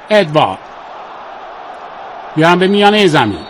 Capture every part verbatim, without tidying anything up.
ادوارد بیان به میانه زمین.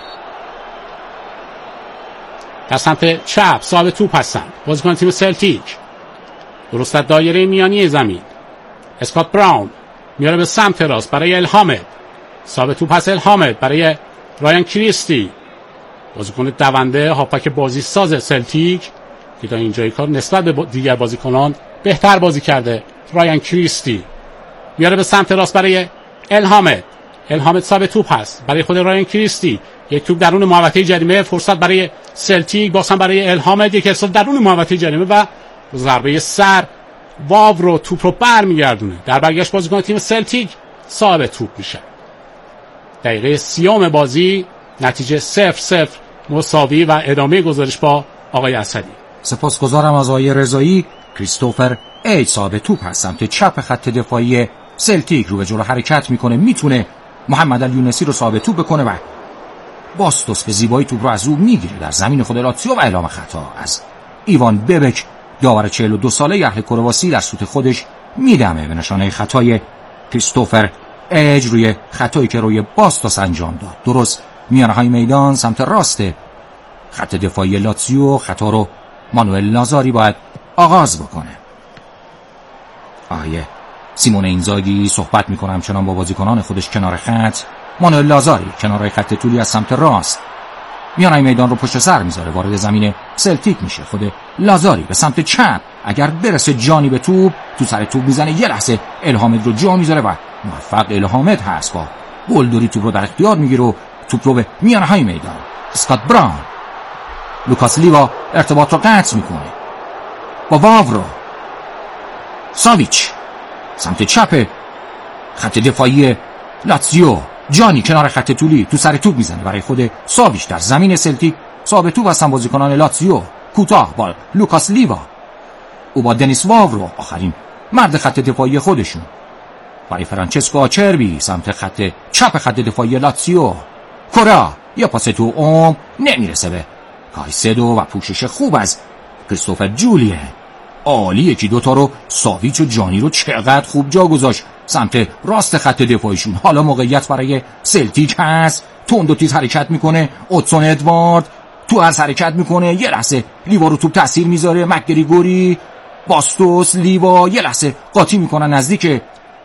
در سمت چپ صاحب توپ هستند بازیکن تیم سلتیک. درست در دایره میانی زمین اسکات براون میاره به سمت راست برای الهامد. صاحب توپ هست الهامد برای رایان کریستی، بازیکن دونده هاپک بازی ساز سلتیک که تا اینجای کار نسبت به دیگر بازیکنان بهتر بازی کرده. رایان کریستی میاره به سمت راست برای الهامد. الهامد صاحب توپ هست برای خود رایان کریستی. یک توپ درون محوطه جریمه، فرصت برای سلتیک، بازم برای الهامد، یک ارسال درون محوطه جریمه و ضربه سر. واو رو توپ رو برمیگردونه. در برگشت بازیکن تیم سلتیک صاحب توپ میشه. دقیقه سیوم بازی، نتیجه صفر صفر مساوی و ادامه گزارش با آقای اسدی. سپاسگزارم از آقای رضایی. کریستوفر ایج صاحب توپ هست سمت چپ خط دفاعی سلتیک رو به جلو حرکت میکنه، میتونه محمد الیونسی رو صاحب توپ بکنه و باستوس به زیبایی توپ رو از او میگیره در زمین خود لاتزیو و اعلام خطا از ایوان ببک. داور چهل و دو ساله اهل کرواسی در سوت خودش میدمه به نشانه خطای کریستوفر ایج روی خطایی که روی باستوس انجام داد. درست میانه های میدان سمت راست خط دفاعی لاتزیو. خطا رو مانوئل لازاری باید آغاز بکنه. آیه سیمون اینزاگی صحبت میکنه همچنان با بازیکنان خودش کنار خط. مانوئل لازاری کنار خط طولی از سمت راست میانه میدان رو پشت سر میذاره، وارد زمین سلتیک میشه. خود لازاری به سمت چپ، اگر برسه جانی به توپ تو سر توپ میزنه، یه لحظه الهامد رو جا میذاره و موفق الهامد هست با گلدوری توپ رو در اختیار میگیره و توپ رو به میانه های میدان. اسکات براون، لوکاس لیوا ارتباط رو قطع میکنه با واورو. ساویچ سمت چپ خط دفاعی لاتزیو. جانی کنار خط طولی تو سر توپ میزنه برای خود ساویچ در زمین سلتیک. صاحب توپ هستن بازیکنان لاتزیو. کوتاه با لوکاس لیوا، او با دنیس واورو آخرین مرد خط دفاعی خودشون. برای فرانچسکو آچربی سمت خط چپ خط دفاعی لاتزیو. کورا یا پاس تو اوم نمیرسه به کایسدو و پوشش خوب از کریستوفر جولیه. عالی، یکی دوتا رو ساویچ و جانی رو چقدر خوب جا گذاشت سمت راست خط دفاعیشون. حالا موقعیت برای سلتیک هست. تند و تیز حرکت میکنه ادسون ادوارد، تو از حرکت میکنه، یه لحظه لیوا رو توپ تاثیر میذاره. مکگریگوری، باستوس، لیوا یه لحظه قاطی میکنن نزدیک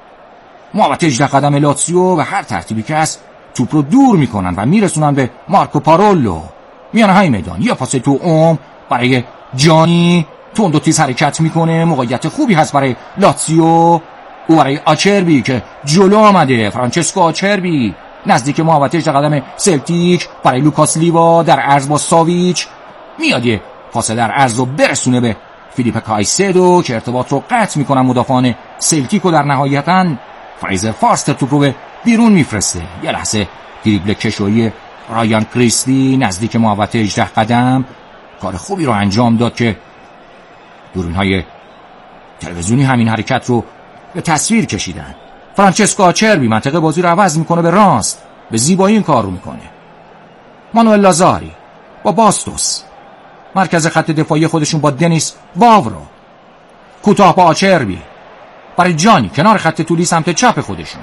محوطه هجده قدم لاتزیو و هر ترتیبی که هست توپ رو دور میکنن و میرسونن به مارکو پارولو. میانه های میدان یه پاس تو اوم برای جانی، تند و تیز حرکت میکنه. موقعیت خوبی هست برای لاتزیو، او برای آچربی که جلو آمده. فرانچسکو آچربی نزدیک محوطه هجده قدم سلتیک برای لوکاس لیوا در عرض با ساویچ. میاد یه پاس در عرض رو برسونه به فیلیپ کایسدو که ارتباط رو قطع میکنن مدافعان سلتیک و در نهایتاً فریزر فارستر توپ رو به بیرون میفرسته. یه لحظه دریبل کشویی رایان کریستی نزدیک محوطه هجده قدم کار خوبی رو انجام داد که دوربین‌های تلویزیونی همین حرکت رو به تصویر کشیدن. فرانچسکو آچربی منطقه بازی رو عوض میکنه به راست، به زیبایی این کار رو میکنه. مانوئل لازاری با باستوس مرکز خط دفاعی خودشون با دنیس واورو. کوتاه با آچربی برای جانی کنار خط طولی سمت چپ خودشون.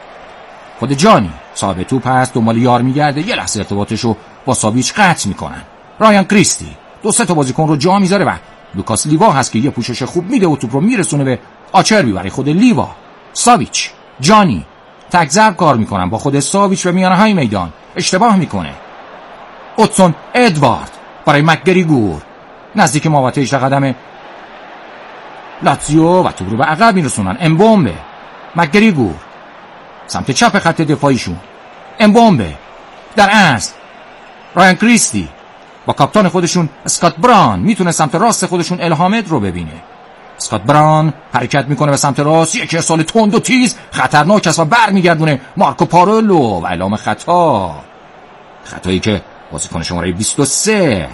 خود جانی صاحب توپ هست، دنبال یار میگرده، یه لحظه ارتباطش رو با ساویچ قطع میکنن. رایان کریستی دو سه تا بازیکن رو جا میذاره و لوکاس لیوا هست که یه پوشش خوب میده و توپ رو میرسونه به آچربی برای خود لیوا. ساویچ، جانی تک ضرب کار میکنن با خود ساویچ و میانه های میدان اشتباه میکنه. ادسون ادوارد برای مکگریگور نزدیک محوطه هجده قدم لاتزیو و توپ رو به عقب میرسونن. امبومبه، مکگریگور سمت چپ خط دفاعیشون. امبومبه در عرض. رایان کریستی با کاپیتان خودشون اسکات براون میتونه سمت راست خودشون الهامد رو ببینه. اسکات براون حرکت میکنه به سمت راست، یک ارسال تند و تیز خطرناک است و برمیگردونه مارکو پارولو و اعلام خطا. خطایی که بازیکن شماره بیست و سه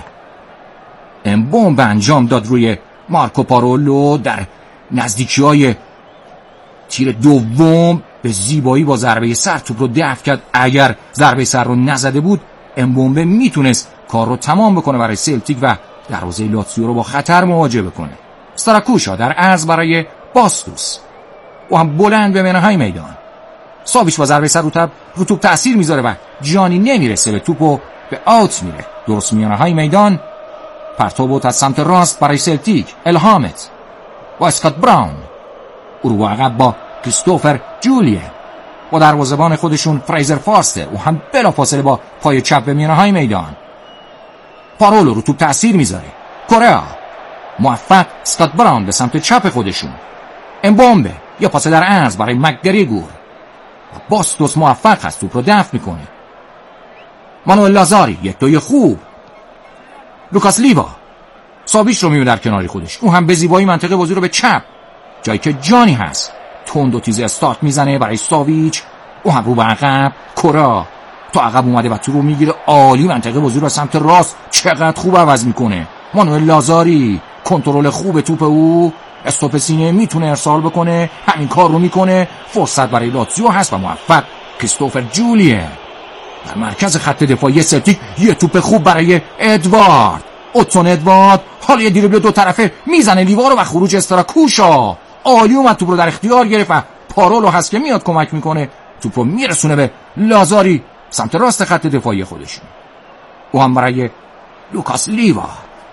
امبومب انجام داد روی مارکو پارولو در نزدیکی‌های تیر دوم. به زیبایی با ضربه سر توپ رو دفع کرد. اگر ضربه سر رو نزده بود امبومبه میتونست کار رو تمام بکنه برای سلتیک و دروازه لاتزیو رو با خطر مواجه بکنه. ستراکوشا در عرض برای باستوس، او هم بلند به میانه های میدان. ساویچ با ضربه سر رو توپ رو توپ تاثیر میذاره و جانی نمیرسه به توپ و به آوت میره. درست میانه های میدان پرتاب از سمت راست برای سلتیک. الهامت با اسکات براون. او رو عقب با کریستوفر جولیه. با دروازه‌بان خودشون فریزر فاستر او هم بلافاصله با پای چپ به میانه های میدان. پارولو رو توپ تاثیر میذاره. کوریا موفق. اسکات براون به سمت چپ خودشون. امبومبه یا پاس در عرض برای مکگریگور. باستوس موفق هست توپ رو دفع میکنه. مانوئل لازاری یک دوی خوب. لوکاس لیوا ساویچ رو میبینه در کناری خودش. او هم به زیبایی منطقه بازی رو به چپ جایی که جانی هست تند و تیز استارت میزنه برای ساویچ. او هم رو به عقب. کورا تو عقب اومده و تو رو میگیره. عالی منطقه بازی رو سمت راست چقدر خوب عوض میکنه. مانوئل لازاری کنترل خوب توپ. او استوپ سینه میتونه ارسال بکنه. همین کار رو میکنه. فرصت برای لاتزیو هست و موفق. کریستوفر جولیه در مرکز خط دفاعی سلتیک. یه توپ خوب برای ادوارد. اوتسون ادوارد حالا یه دریبل دو طرفه میزنه لیوا رو و خروج استراکوشا. عالی اومد توپ رو در اختیار گرفت و پارولو هست که میاد کمک میکنه. توپ رو میرسونه به لازاری سمت راست خط دفاعی خودشون. او هم برای لوکاس لیوا.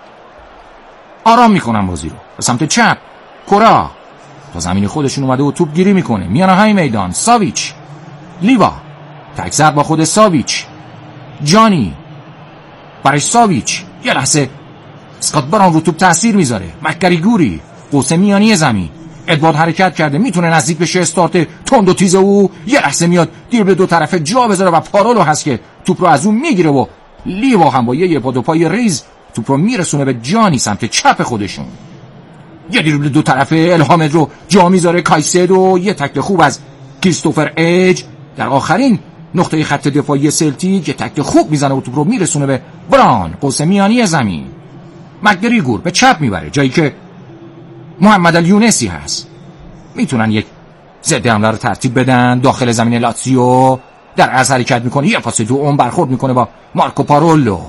آرام میکنن بازی رو به سمت چپ. کورا تا زمین خودشون اومده و توپ گیری میکنه. میانه های میدان ساویچ. لیوا تک زد با خود ساویچ. جانی برای ساویچ. یه لحظه اسکات براون رو توپ تاثیر میذاره. مکگریگوری قوس میانی زمین. ادوارد حرکت کرده میتونه نزدیک بشه. استارت تند و تیز او. یه لحظه میاد دریبل دو طرفه جا بذاره و پارولو هست که توپ رو از اون میگیره و لیوا هم با یه پا دو پای ریز توپ رو میرسونه به جانی سمت چپ خودشون. یه دریبل دو طرفه الهامت رو جا میذاره. کایسدو یه تکل خوب از کریستوفر ایج در آخرین نقطه خط دفاعی سلتیک یه تکل خوب میزنه و توپ رو میرسونه به براون قوس میانی زمین. مکگریگور به چپ میبره جایی که محمد الیونسی هست. میتونن یک ضد حمله رو ترتیب بدن. داخل زمین لاتزیو در عرض حرکت میکنه. یه پاس تو اون برخورد میکنه با مارکو پارولو.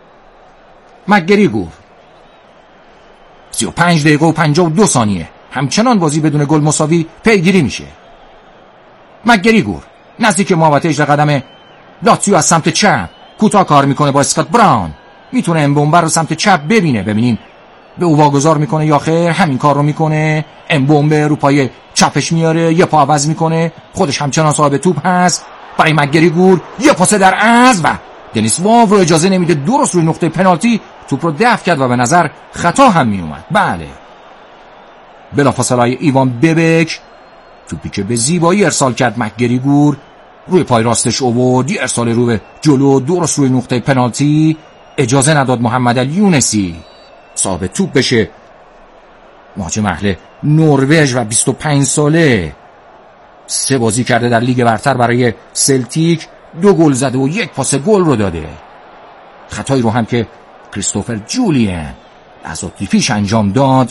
مکگریگور سی و پنج دقیقه و پنجاه و دو ثانیه همچنان بازی بدون گل مساوی پیگیری میشه. مکگریگور نزدیک محوطه اجرا قدم لاتزیو از سمت چپ کوتاه کار میکنه با اسکات براون. میتونه امبومبه رو سمت چپ ببینه. ببینیم به او واگذار میکنه یا خیر. همین کار رو میکنه. امبومبه رو پای چپش میاره. یه پا عوض میکنه. خودش همچنان صاحب توپ هست. برای مکگریگور یه پاس در عرض و دنیس واو رو اجازه نمیده درست روی نقطه پنالتی توپ رو دفع کرد و به نظر خطا هم میومد. بله بلافاصله ایوان ببک توپی که به زیبایی ارسال کرد مکگریگور روی پای راستش آورد. یه ارسال رو به جلو درست روی نقطه پنالتی. اجازه نداد محمد الیونسی صاحب توپ بشه. مهاجم اهل نروژ و بیست و پنج ساله سه بازی کرده در لیگ برتر برای سلتیک. دو گل زده و یک پاس گل رو داده. خطایی رو هم که کریستوفر جولیان از پیش انجام داد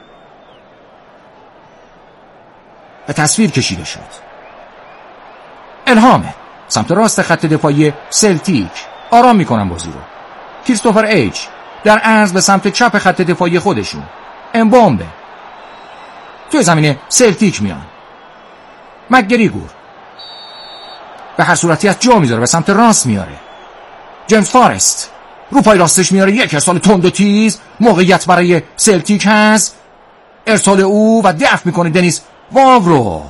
به تصویر کشیده شد. الهامه سمت راست خط دفاعی سلتیک. آرام میکنن بازی رو. کریستوفر ایج در عرض به سمت چپ خط دفاعی خودشون. امبومبه توی زمین سلتیک میان. مکگریگور به هر صورتی از جا میذاره به سمت راست میاره. جیمز فارست رو پای راستش میاره. یک ارسال تند و تیز. موقعیت برای سلتیک هست. ارسال او و دفع میکنه دنیس واو رو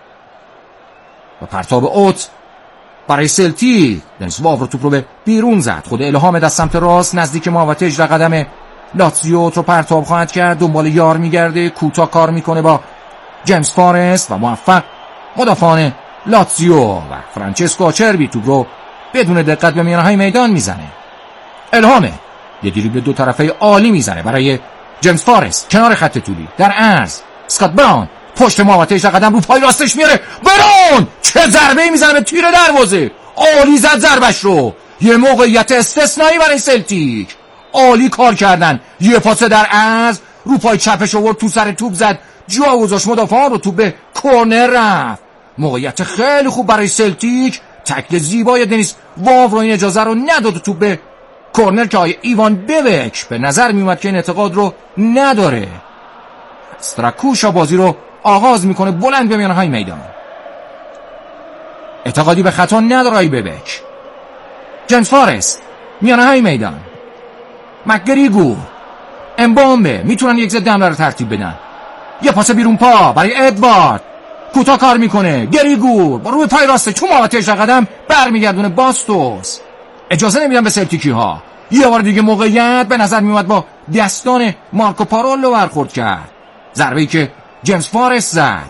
و پرتاب اوت برای سلتیک. دنیس واو رو توپ رو به بیرون زد. خود الهام از سمت راست نزدیک محوطه اجرا قدم لاتزیو رو پرتاب خواهد کرد. دنبال یار میگرده. کوتاه کار میکنه با جیمز فارست و موفق مدافعان لاتزیو و فرانچسکو آچربی توپ رو بدون دقت به میانه های میدان میزنه. الهامه یه دریبل دو طرفه عالی میزنه برای جیمز فارست کنار خط طولی در عرض. اسکات براون پشت محوطه اجرا قدم رو پای راستش میاره. براون چه ضربه میزنه به تیر دروازه. عالی زد ضربش رو. یه موقعیت استثنایی برای سلتیک. عالی کار کردن. یه پاس در عرض رو پای چپش آورد تو سر توپ زد. جا گذاشت مدافعان رو. توپ به کورنر رفت. موقعیت خیلی خوب برای سلتیک. تکل زیبای دنیس واو رو این اجازه رو نداد توپ به کورنر که آیه ایوان ببک به نظر میومد که این اعتقاد رو نداره. استراکوشا بازی رو آغاز میکنه بلند به میانه های میدان. اعتقادی به خطا ندارای ببک. جیمز فارست میانه های میدان. مکگریگور، امبامبه میتونن یک ضد حمله رو ترتیب بدن. یه پاس بیرون پا برای ادوارد، کوتاه کار میکنه. گریگور با روی پای راسته چون محوطه هجده قدم برمیگردونه باستوس. اجازه نمیدن به سلتیکی ها یه بار دیگه موقعیت به نظر میومد با دستان مارکو پارولو برخورد کرد. ضربه‌ای که جیمز فارست زد.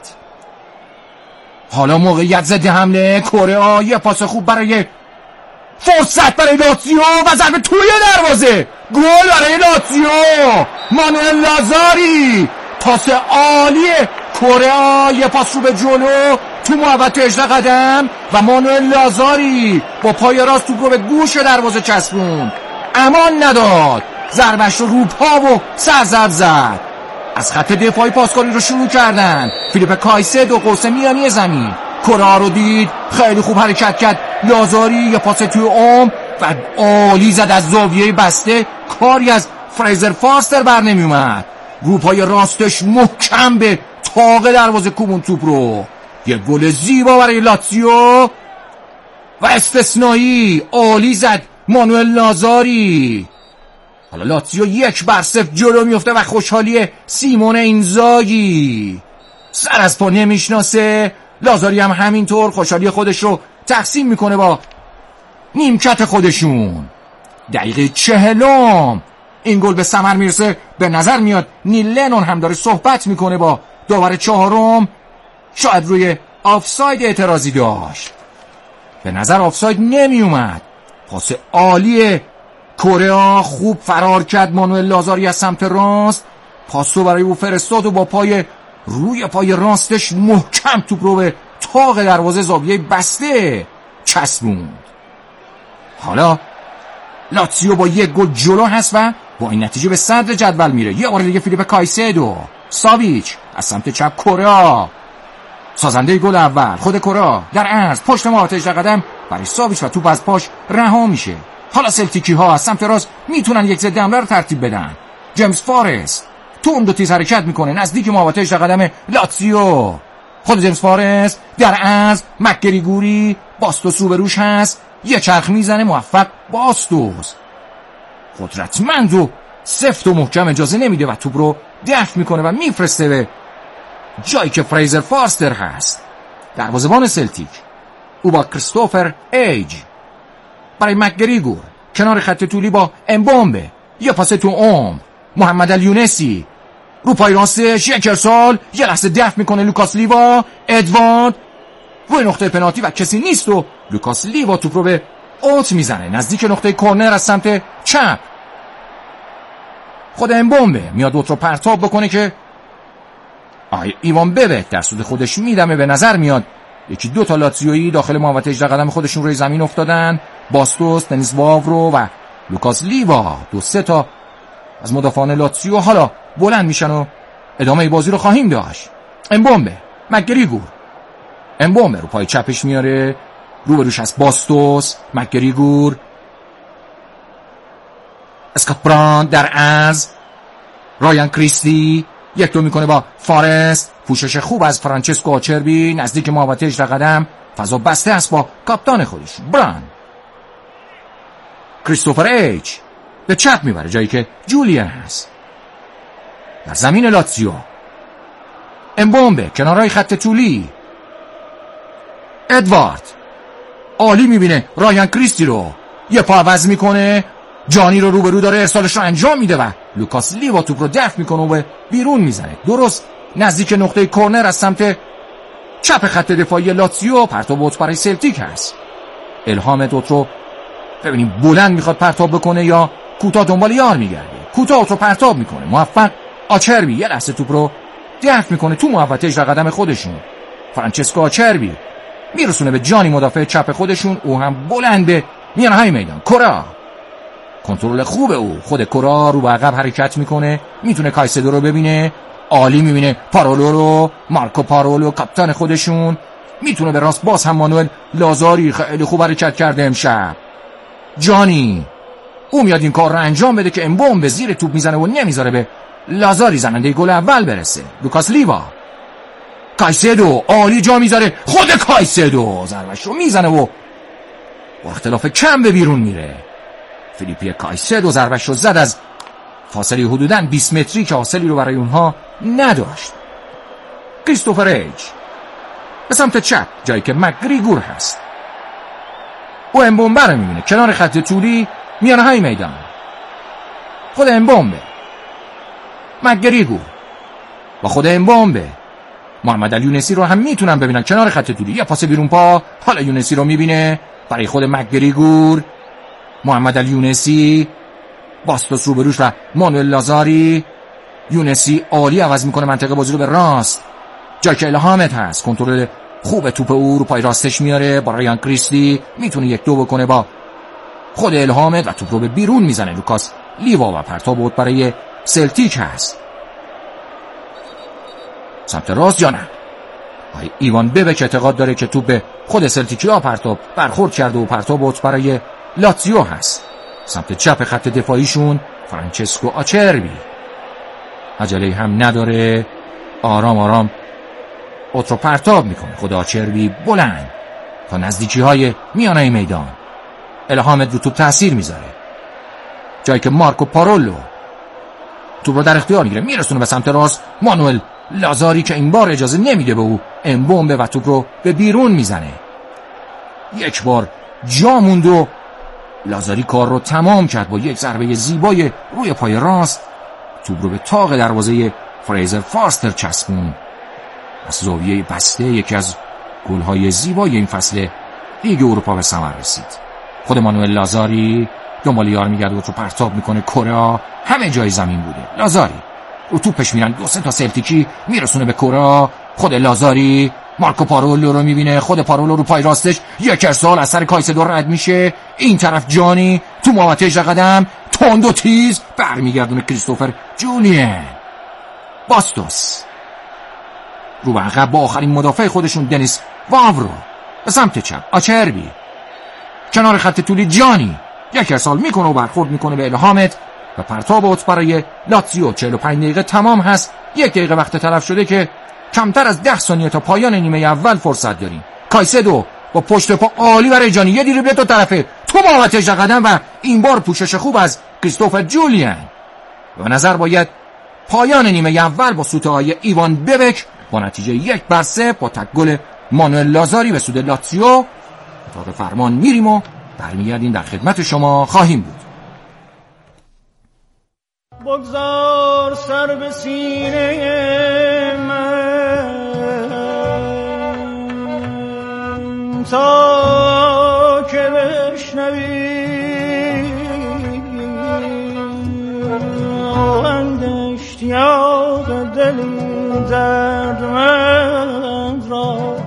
حالا موقعیت ضد حمله کره، یه پاس خوب برای فرصت برای لاتزیو و ضربه توی دروازه. گل برای لاتزیو. مانوئل لازاری، پاس عالی کره، یه پاس رو به جلو تو محوطه هجده قدم و مانوئل لازاری با پای راست توپ رو به گوش دروازه چسبوند. امان نداد. ضربش رو رو پا و سرزب زد. از خط دفاعی پاسکاری رو شروع کردن. فیلیپ کایسه دو قوسه میانی زمین کره رو دید، خیلی خوب حرکت کرد لازاری، یه پاس توی عمق و عالی زد از زاویه بسته. کاری از فریزر فارستر بر نمی اومد. رو پای راستش محکم به تاق دروازه کوبون توپ رو. یه گل زیبا برای لاتزیو و استثنایی عالی زد مانوئل لازاری. حالا لاتزیو یک بر صفر جلو میفته و خوشحالی سیمون اینزاگی سر از پا نمیشناسه. لازاری هم همینطور خوشحالی خودش رو تقسیم میکنه با نیمکت خودشون. دقیقه چهلم این گل به ثمر میرسه. به نظر میاد نیل لنون هم داره صحبت میکنه با داور چهارم. شاید روی آفساید اعتراضی داشت. به نظر آفساید نمی اومد. پاس عالی کره، خوب فرار کرد مانوئل لازاری از سمت راست. پاسو برای او فرستاد و با پای روی پای راستش محکم توپ رو به تاق دروازه زاویه بسته چسبوند. حالا لاتزیو با یک گل جلو هست و با این نتیجه به صدر جدول میره. یه بار دیگه فیلیپ کایسدو، ساویچ از سمت چپ کره، سازنده گل اول خود کره در عرض پشت محوطه هجده قدم برای ساویچ و توپ از پاش رها میشه. حالا سلتیکی ها از سمت راست میتونن یک ضد حمله رو ترتیب بدن. جیمز فارست تند و تیز حرکت میکنه نزدیک محوطه هجده قدم لاتزیو. خود جیمز فارست در عرض، مکگریگوری، باستوس روبروش هست، یه چرخ میزنه، موفق. باستوس قدرتمند و سفت و محکم اجازه نمیده و توپ رو دفع میکنه و میفرسته به جایی که فریزر فارستر هست، دروازه‌بان سلتیک. او با کریستوفر ایج برای مکگریگور کنار خط طولی با امبامبه، یه پاس تو اوم. محمد الیونسی رو پای راستش یک ارسال، یه لحظه دفع میکنه لوکاس لیوا. ادوارد روی نقطه پنالتی و کسی نیست و لوکاس لیوا توپ رو به اوت میزنه نزدیک نقطه کورنر از سمت چپ. خود امبامبه میاد اوت رو پرتاب بکنه که آی ایوان ببک در سود خودش میدمه. به نظر میاد یکی دو تا لاتزیویی داخل محوطه هجده قدم خودشون روی زمین افتادن. باستوس، دنیس واورو و لوکاس لیوا، دو سه تا از مدافعان لاتزیو حالا بلند میشن و ادامه بازی رو خواهیم داشت. امبامبه، مکگریگور. امبامبه رو پای چپش میاره، روبروش از باستوس، مکگریگور، اسکات براند در عرض، رایان کریستی یک دو میکنه با فارست. پوشش خوب از فرانچسکو آچربی نزدیک محوطه هجده قدم، فضا بسته است با کاپیتان خودش براند. کریستوفر ایج به چپ میبره جایی که جولیان هست. در زمین لاتزیو امبامبه کنارای خط طولی. ادوارد عالی میبینه رایان کریستی رو، یه پا عوض میکنه، جانی رو روبرو داره، ارسالش رو انجام میده و لوکاس لیوا توپ رو دفع میکنه و به بیرون میزنه درست نزدیک نقطه کورنر از سمت چپ خط دفاعی لاتزیو. پرتاب اوت برای سلتیک هست. الهام دوت رو ببینیم بلند میخواد پرتاب بکنه یا کوتاه دنبال یار میگرده. کوتاه اوت رو پرتاب میکنه، موفق. آچربی یه لحظه توپ رو دفع میکنه تو محوطه هجده قدم خودشون. فرانچسکو آچربی میرسونه به جانی مدافع چپ خودشون. او هم بلنده میان های میدان. کره کنترل خوب او. خود کره رو به عقب حرکت میکنه، میتونه کایسدو رو ببینه، عالی میبینه پارولو رو، مارکو پارولو کاپیتان خودشون. میتونه به راست، باز هم مانوئل لازاری خیلی خوب حرکت کرده امشب. جانی او میاد این کار رو انجام بده که امبوم به زیر توپ میزنه و نمیذاره به لازاری زننده گل اول برسه. لوکاس لیوا کایسدو عالی جا میذاره، خود کایسدو ضربش رو میزنه و با اختلاف کم به بیرون میره. فیلیپی کایسدو ضربش رو زد از فاصله حدوداً بیست متری که حاصلی رو برای اونها نداشت. کریستوفر ایج به سمت چپ جایی که مکگریگور هست. او امبومبه رو میبینه کنار خط طولی میانه های میدان. خود امبومبه، مکگریگور با خود امبومبه. محمد علی یونسی رو هم میتونن ببینن کنار خط طولی، یه پاس بیرون پا. حالا یونسی رو میبینه برای خود مکگریگور. محمد علی یونسی، باستوس روبروش و مانوئل لازاری. یونسی عالی عوض میکنه منطقه بازی رو به راست جایی که الهامت هست. کنترل خوب توپ او رو پای راستش میاره. با رایان کریستی میتونه یک دو بکنه با خود الهامت و توپ رو به بیرون میزنه. لوکاس لیوا و پرتاب بود برای سلتیک هست. سمت راست یا نه؟ آقای ایوان ببک اعتقاد داره که توپ به خود سلتیکی ها پرتاب برخورد کرده و پرتاب بود برای لاتزیو هست. سمت چپ خط دفاعیشون فرانچسکو آچربی عجله هم نداره، آرام آرام اوت رو پرتاب میکنه. خود آچربی بلند تا نزدیکی های میانه میدان. الهامت رو توپ تأثیر میذاره جایی که مارکو پارولو توپ رو در اختیار میگیره، میرسونه به سمت راست. مانوئل لازاری که این بار اجازه نمیده به او امبومبه و توپ رو به بیرون میزنه. یک بار جا موند و لازاری کار رو تمام کرد با یک ضربه زیبای روی پای راست. توپ رو به تاق دروازه فریزر فارستر چسبون. از زاویه بسته یکی از گل‌های زیبای این فصل لیگ اروپا به ثمر رسید. خود مانوئل لازاری دنبال یار میگرده و تو پرتاب میکنه. کره همه جای زمین بوده. لازاری رو توپش میرن، دو سه تا سلتیکی میرسونه به کره. خود لازاری مارکو پارولو رو میبینه. خود پارولو رو پای راستش یک ارسال از سر کایسدو رد میشه. این طرف جانی تو محوطه هجده قدم تند و تیز برمیگردونه کریستوفر جولین. باستوس رو به عقب با آخرین مدافع خودشون دنیس واورو به سمت چپ. آچربی کنار خط طولی جانی یک ارسال میکنه و برخورد میکنه به الهامت و پرتاب اوت برای لاتزیو. چهل و پنج دقیقه تمام هست. یک دقیقه وقت تلف شده که کمتر از ده ثانیه تا پایان نیمه اول فرصت داریم. کایسدو با پشت پا عالی برای جانی، یه دریبل دو طرفه تو محوطه هجده قدم و این بار پوشش خوب از کریستوفر جولین. به نظر باید پایان نیمه اول با سوته‌های ایوان ببک با نتیجه یک بر سه با تک گل مانوئل لازاری به سود لاتزیو اتاق فرمان میریم و برمیگردیم در خدمت شما خواهیم بود. بگذار سر به سینه من تا که بشنوی آهنگ اشتیاق دلی دردمند را.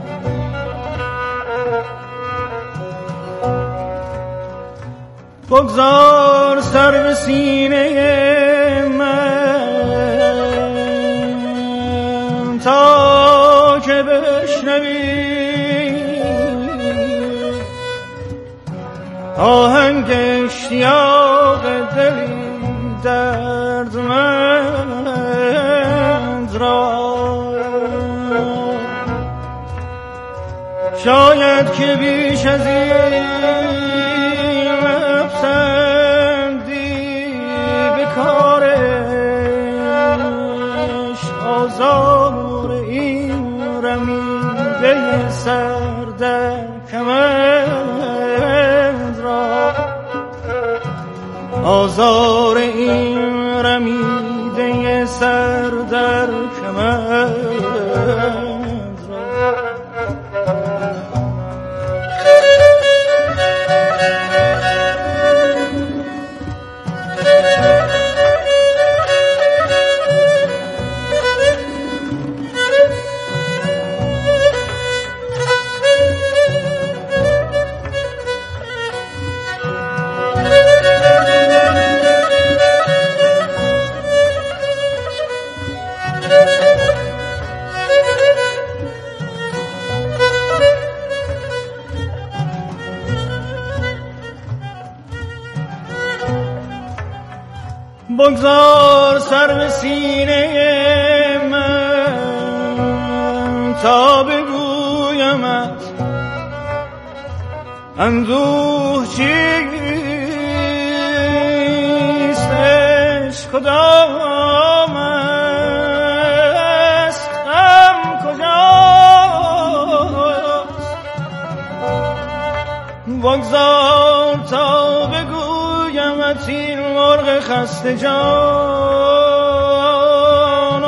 بگذار سر به سینه من تا که بشنوی آهنگ اشتیاق دلی دردمند را. شاید که بیش از این مپسندی به کارش آزار این رمیده سر در کمند را. آزار این رمیده سر در کمند را. بگذار سر به سینه من تا بگویمت اندوه چیست، عشق کدام است، غم کجاست. بگذار تا بگویمت این مرغ خسته جان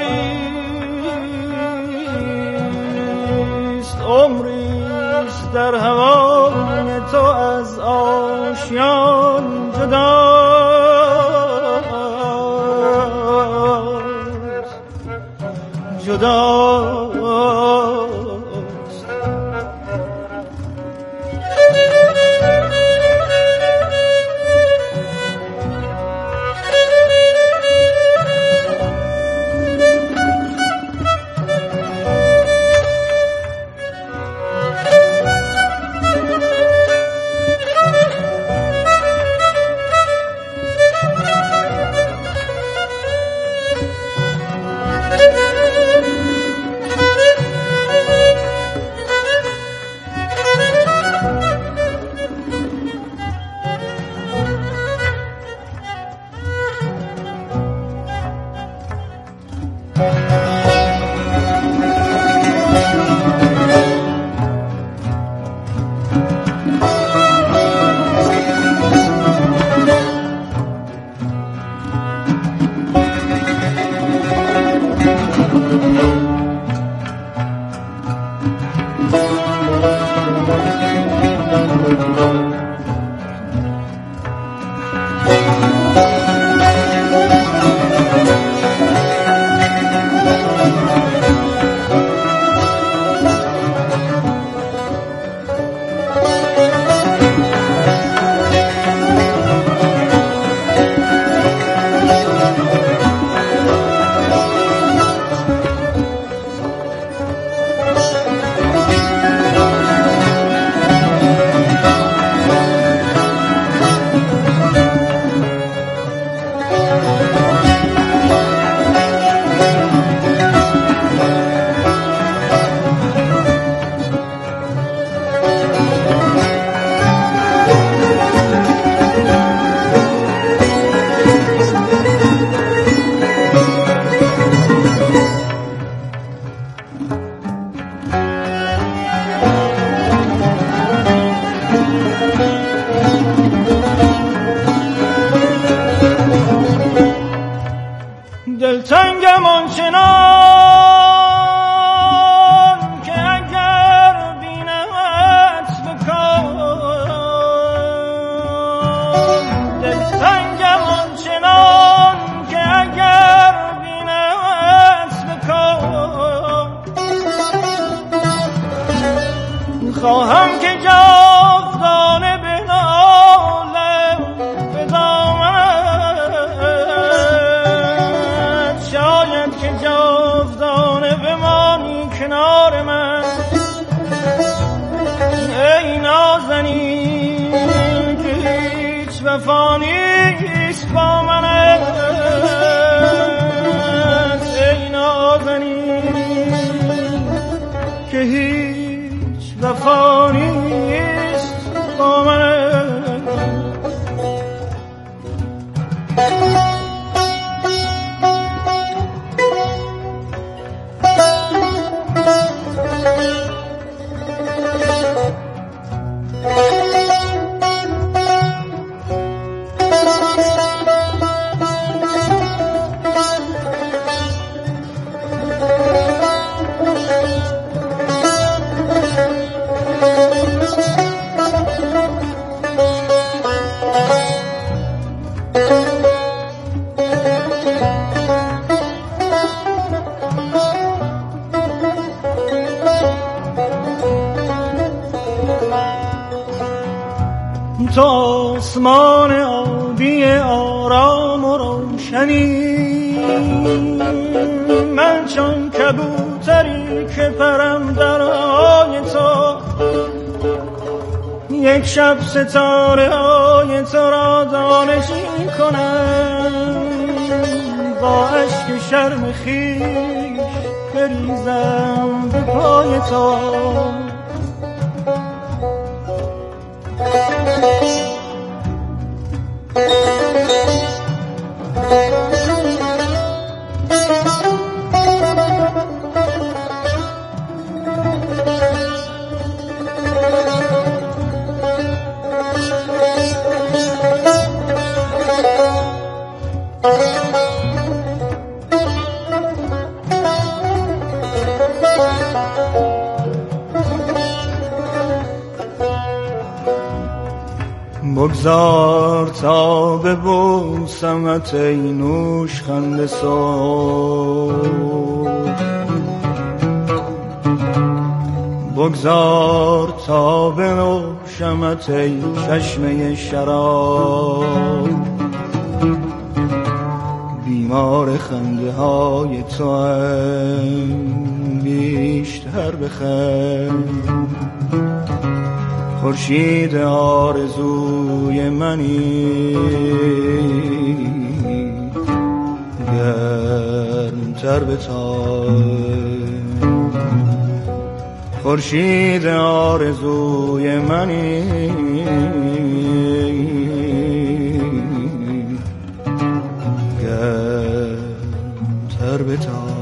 عمریست، عمریست در هوای تو از آشیان جداست، جداست. دلتنگم آنچنان که اگر بینمت بکن، دلتنگم آنچنان که اگر بینمت بکن، خواهم که جاودانه بنالم به دامنت، شاید که جاودانه بمانی کنار من. ای نازنین که هیچ وفا نیست با منت، ای نازنین که هیچ وفا نیست با منت. تو آسمان آبی آرام و روشنی، من چون کبوتری که پرم در آی تو، یک شب ستاره های تو را دانشی کنم، با عشق شرم خویش بریزم به پای تو. بگذار تا ببوسمت ای نوشخند صبح، بگذار تا بنوشمت ای چشمه شراب. بیمار خنده های تو هم بیشتر بخند، خورشید آرزوی منی گرمتر بتاب. خورشید آرزوی منی گرمتر بتاب.